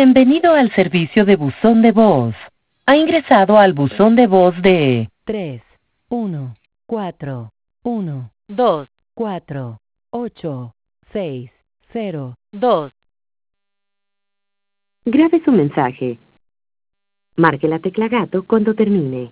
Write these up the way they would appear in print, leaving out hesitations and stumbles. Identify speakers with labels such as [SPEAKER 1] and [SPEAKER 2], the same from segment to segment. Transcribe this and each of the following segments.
[SPEAKER 1] Bienvenido al servicio de buzón de voz. Ha ingresado al buzón de voz de 3, 1, 4, 1, 2, 4, 8, 6, 0, 2.
[SPEAKER 2] Grabe su mensaje. Marque la tecla gato cuando termine.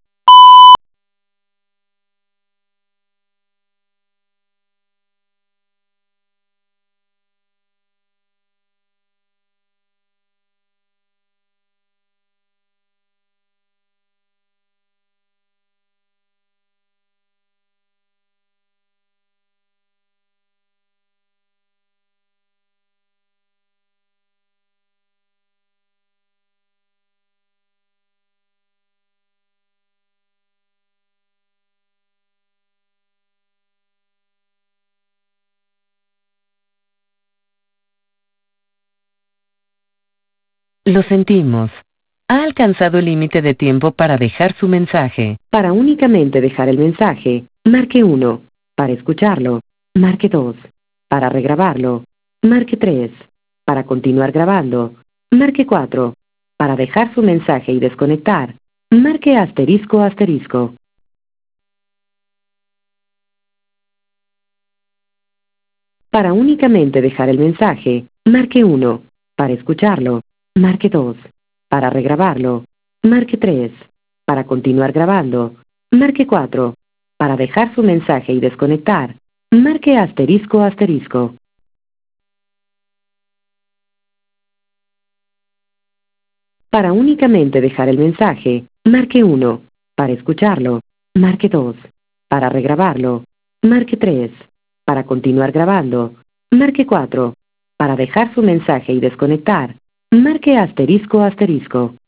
[SPEAKER 1] Lo sentimos. Ha alcanzado el límite de tiempo para dejar su mensaje.
[SPEAKER 2] Para únicamente dejar el mensaje, marque 1. Para escucharlo, marque 2. Para regrabarlo, marque 3. Para continuar grabando, marque 4. Para dejar su mensaje y desconectar, marque asterisco asterisco. Para únicamente dejar el mensaje, marque 1. Para escucharlo, marque 2. Para regrabarlo, marque 3. Para continuar grabando, marque 4. Para dejar su mensaje y desconectar, marque asterisco asterisco. Para únicamente dejar el mensaje, marque 1. Para escucharlo, marque 2. Para regrabarlo, marque 3. Para continuar grabando, marque 4. Para dejar su mensaje y desconectar, marque asterisco asterisco.